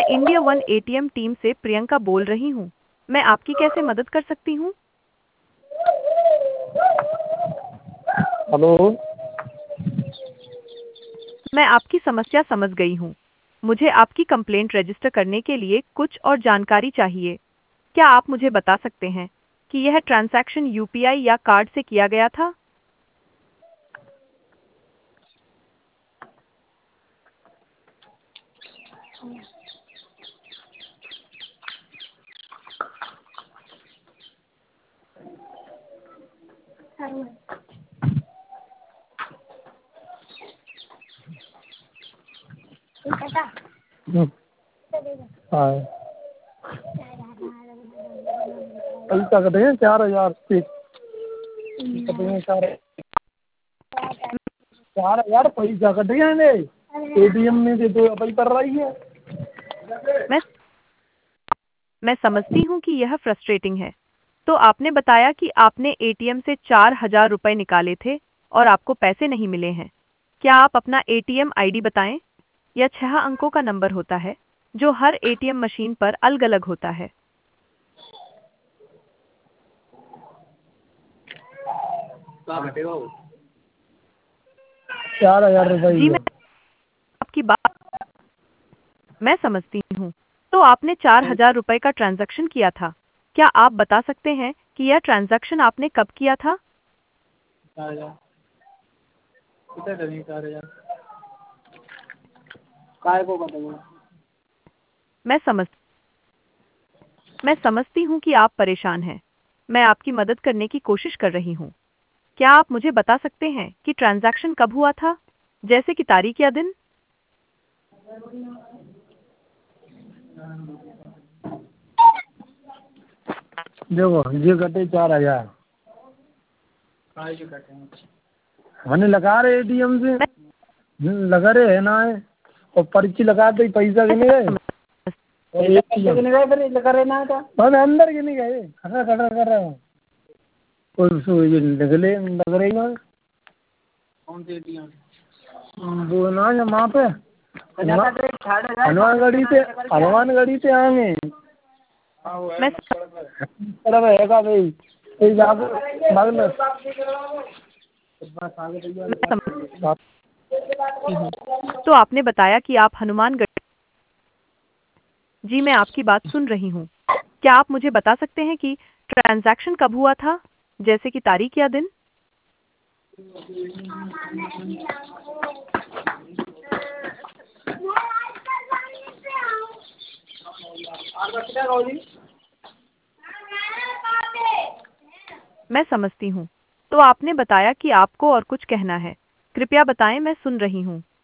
India one ATM team से प्रियंका बोल रही हूँ। मैं आपकी कैसे मदद कर सकती हूँ? हेलो। मैं आपकी समस्या समझ गई हूँ। मुझे आपकी कंप्लेंट रजिस्टर करने के लिए कुछ और जानकारी चाहिए। क्या आप मुझे बता सकते हैं कि यह ट्रांजैक्शन यूपीआई या कार्ड से किया गया था? हाँ, पैसा कटे हैं 4,000 से कटे हैं 4,000 पैसा कटे हैं एटीएम में से तो अप्लाई कर रही है। मैं मैं समझती हूँ कि यह फ्रस्ट्रेटिंग है। तो आपने बताया कि आपने एटीएम से 4,000 रुपए निकाले थे और आपको पैसे नहीं मिले हैं। क्या आप अपना एटीएम आईडी बताएं? यह 6 अंकों का नंबर होता है जो हर एटीएम मशीन पर अलग-अलग होता है। 4,000 जी, रुपये। मैं आपकी बात मैं समझती हूँ। तो आपने 4,000 रुपए का ट्रांजैक्शन किया था। क्या आप बता सकते हैं कि यह ट्रांजैक्शन आपने कब किया था? 4,000 कितने 4,000 काय को बताऊँ। मैं समझ मैं समझती हूँ कि आप परेशान हैं। मैं आपकी मदद करने की कोशिश कर रही हूँ। क्या आप मुझे बता सकते हैं कि ट्रांजैक्शन कब हुआ था? जैसे कि तारीख या दिन? देखो ये कटे 4,000 मैंने लगा रहे एटीएम से मैं लगा रहे है ना है और पर्ची लगा दे पैसा मैं गिने गए समझ और पैसा गिने गए फिर लगा रहे ना था मैंने अंदर गिने गए खड़ा खड़ा कर रहा हूँ और ये निकले लग रही ना कौन सी एटीएम वो ना है वहाँ पे हनुमानगढ़ी से आएंगे मैं रहेगा भाई समझती हूँ। तो आपने बताया कि आप हनुमानगढ़ जी, मैं आपकी बात सुन रही हूँ। क्या आप मुझे बता सकते हैं कि ट्रांजैक्शन कब हुआ था? जैसे कि तारीख या दिन? मैं समझती हूँ। तो आपने बताया कि आपको और कुछ कहना है। कृपया बताएं, मैं सुन रही हूँ।